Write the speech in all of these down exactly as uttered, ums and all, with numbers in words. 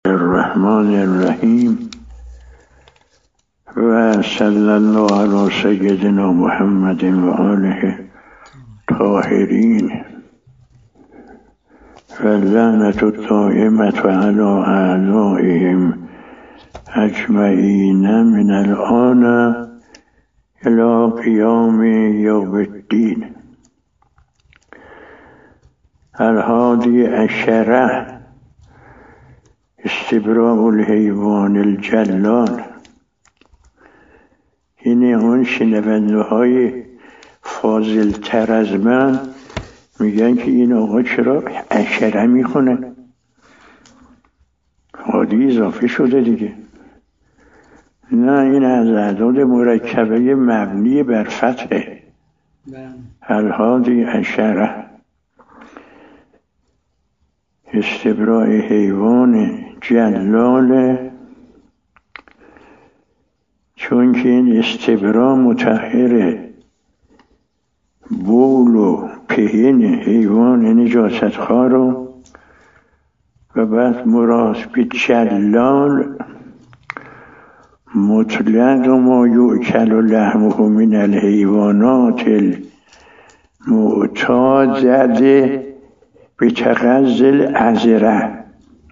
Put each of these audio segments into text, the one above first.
الرحمن الرحیم و صلی الله علی سیدنا محمد و آله طاهرین و لعنت الدائمة علی اعدائهم اجمعین من الآن الی قیام یوم الدین. الهادی عشره استبراء الحیوان الجلال. این اون شنونده های فاضل تر از من میگن که این آقا چرا عشره میخونه؟ هادی اضافه شده دیگه. نه، این از اعداد مرکبه مبنی بر فتحه. الهادی عشره استبراء حیوان جلال، چون که این استبراء مطهر بول و پهن حیوان نجاست خوار و بعد مراد به جلال مطلق ما یؤکل لحمه من الحیوانات المعتاده به تغذل عذره.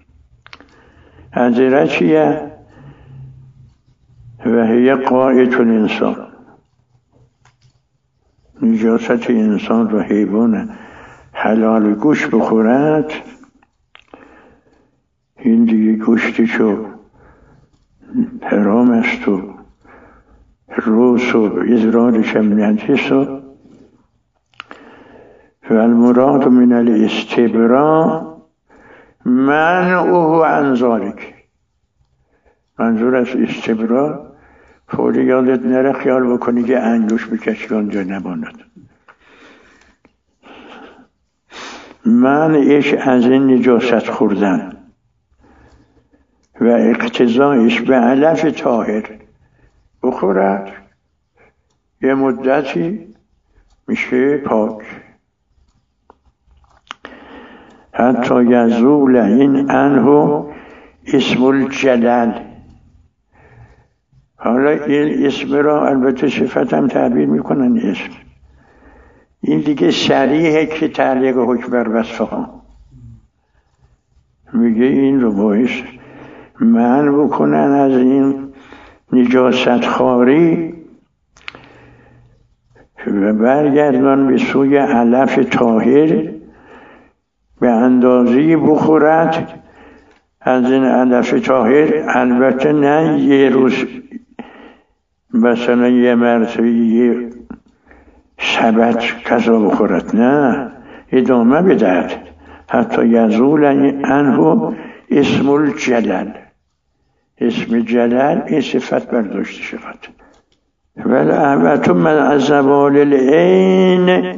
عذره چیه؟ و هی قایت الانسان، نجاست انسان و حیوان حلال گوش بخورد، این دیگه گوشتشو حرام است و روس و ازرارش هم نجس و والمراد من الاستبراء منعه عن ذلک. منظور از استبراء فوری یادت نره خیال بکنی که انگوش بکشی آنجا نماند. منعش از این نجاست خوردن و اقتضایش به علف طاهر بخورد، یه مدتی میشه پاک. حتی یزول این انه اسم الجلال. حالا این اسم را البته صفت هم تعبیر میکنن اسم، این دیگه صریحه که تعلیق حکم بر وصفه ها. میگه این رو باعث منع بکنن از این نجاست خواری و برگردان به سوی علف طاهر، به اندازه‌ای بخورد از این علف طاهر. البته نه یه روز مثلا یه مرتبه یه شبت غذا بخورد، نه، ادامه بدهد. حتی یزول انه اسم الجلال. اسم جلال این صفت برداشته شود. والعبت من از زوال العین.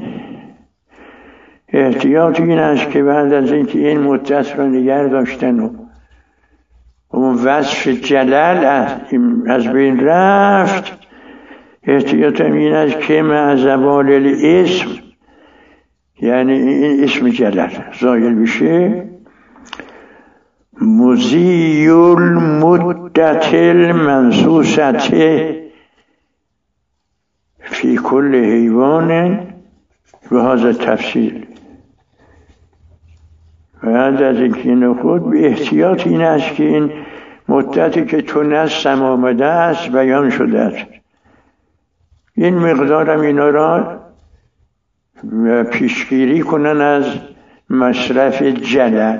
احتیاط این است که بعد از اینکه این مدت را نگه داشتن و اون وصف جلال از بین رفت، احتیاط این است که مع زوال الاسم، یعنی این اسم جلال زایل بشه، مضی المدت المنصوصه فی کل حیوان و هذا تفصیل. بعد از اینکه خود به احتیاط این است که این مدتی که تو نستم آمده است بیان شده است، این مقدارم اینا را پیشگیری کنن از مصرف جلال.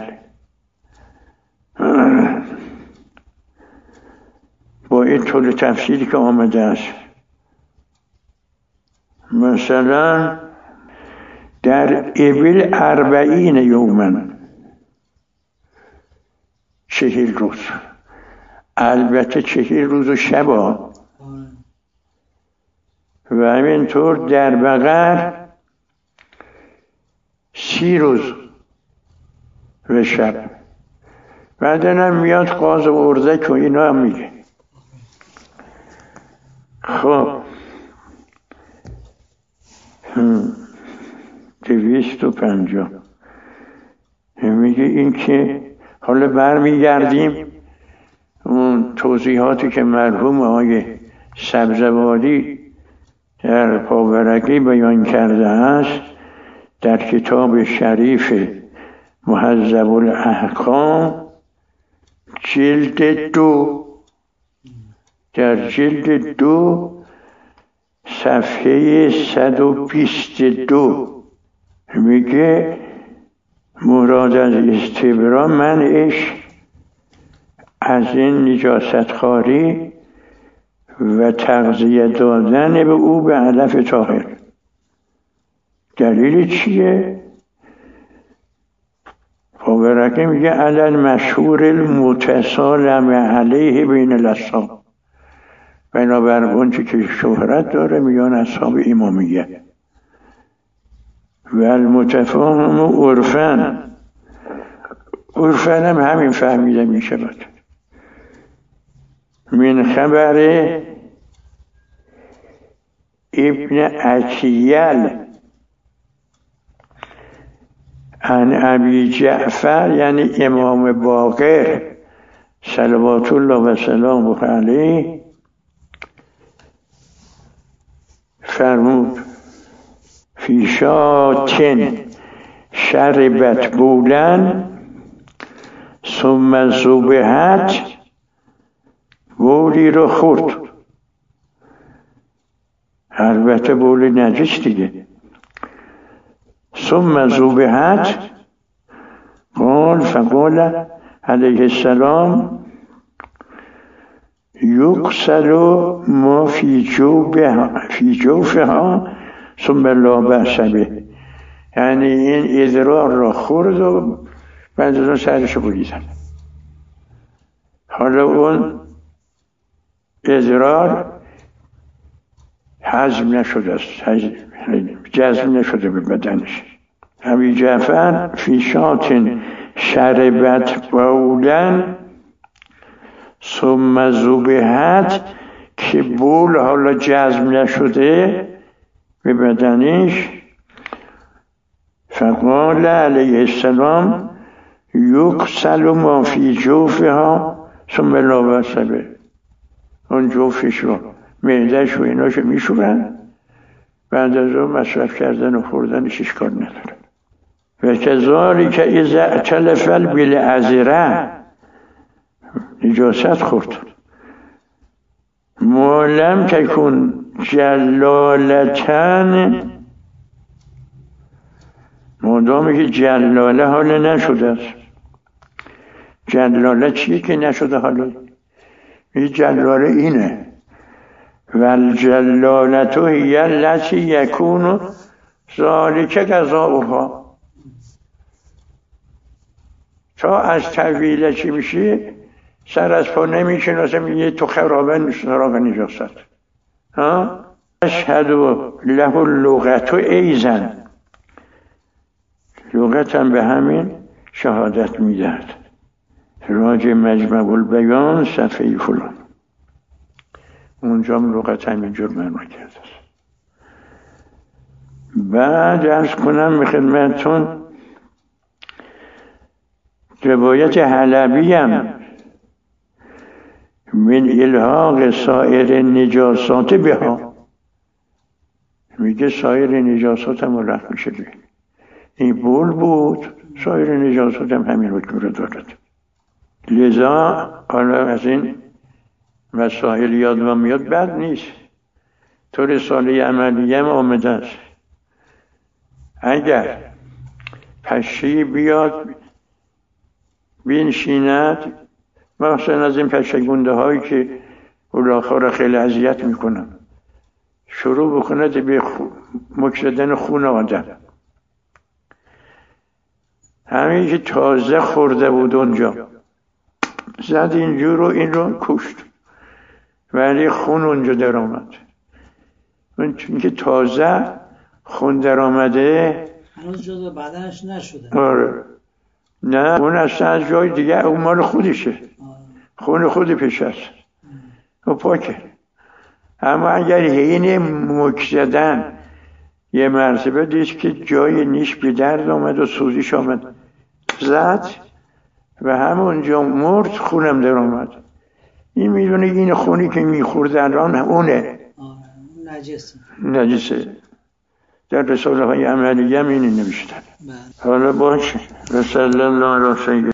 با این طول تفصیلی که آمده است، مثلا در ابل اربعین یومن، چهل روز، البته چهل روز و شبا، و همینطور در بقر سی روز و شب. بعدن هم میاد قاز و اردک و اینا هم میگه. خب دویست و پنجاه میگه این که حالا برمیگردیم اون توضیحاتی که مرحوم آقای سبزواری در پاورقی بیان کرده است در کتاب شریف مهذب الاحکام جلد دو، در جلد دو صفحه صد و بیست و دو میگه مراد از استبرا منعش از این نجاست خواری و تغذیه دادن به او به علف طاهر. دلیل چیه؟ پاورقی میگه علل مشهور المتصالم علیه بین الاصحاب، بنابر اونچه که شهرت داره میان اصحاب امامیه. و المتفاهم عرفن، عرفن هم همین فهمیده میشه بود. من خبر ابن عتیل عن ابی جعفر یعنی امام باقر صلوات الله و سلامه علیه فرمود فی شاتن شربت بولن ثم ذبحت، بولی رو خورد، البته بول نجس دیگه. ثم ذبحت قال فقال علیه السلام یغسل ما فی جوفها فی جوفها ثم لا بأس به، یعنی این ادرار را خورد و بعد از اون سرشو بریدن. حالا اون ادرار هضم نشده است، جذب نشده به بدنش. ابی جعفر فی شاتن شربت بولن ثم ذبحت، که بول حالا جذب نشده به بدنش. فقال علیه السلام یغسل ما فی جوفها ثم لا بأس به، اون جوفش رو معدهش و ایناشو میشورن، بعد از اون مصرف کردن و خوردنش اشکال نداره. و کذالک اذا اعتلف بالعذره، نجاست خورد، ما لم تکن جلالتن، مادامی که جلاله حالا نشده است. جلاله چیه که نشده حالا؟ این جلاله اینه والجلالتو هی التی یکون ذالک غذاؤها، تا از طویله چی میشه سر از پا نمیشناسه، میگه تو خرابه سراغ نجاست. ها اشهد له اللغت ایزن، لغت هم به همین شهادت میدهد. راج مجمع البیان صفحه فلان، اونجا لغت همینجور معنا کرده است. بعد عرض کنم به خدمتتون روایت حلبی هم من الحاق سایر نجاسات بها، میگه سایر نجاسات هم رفت میشه به این بول بود، سایر نجاسات هم همین حکم رو دارد. لذا حالا از این مسائل یاد و میاد بد نیست، تو رساله عملیه هم آمده است. اگر پشه بیاد بینشیند، مثلا از این پشه گنده هایی که اولاخا را خیلی اذیت میکنن، شروع بکنه به مکردن خون آدم، همین که تازه خورده بود اونجا زد اینجور رو این رو کشت، ولی خون اونجا در آمد. چون که تازه خون در آمده هنوز جدا بدنش نشده. آره نه، اون اصلا از جای دیگه، اون مال خودشه، آره. خون خود پیش است و پاکه. اما اگر حین مک زدن یه مرتبه دید که جای نیش به درد آمد و سوزیش آمد، زد و همونجا مرد، خونم در آمد. این میدونه این خونی که میخورد الان اونه، نجسه نجسه. در رساله های عملیه هم اینی نوشتن. حالا باشه. رسول الله علیه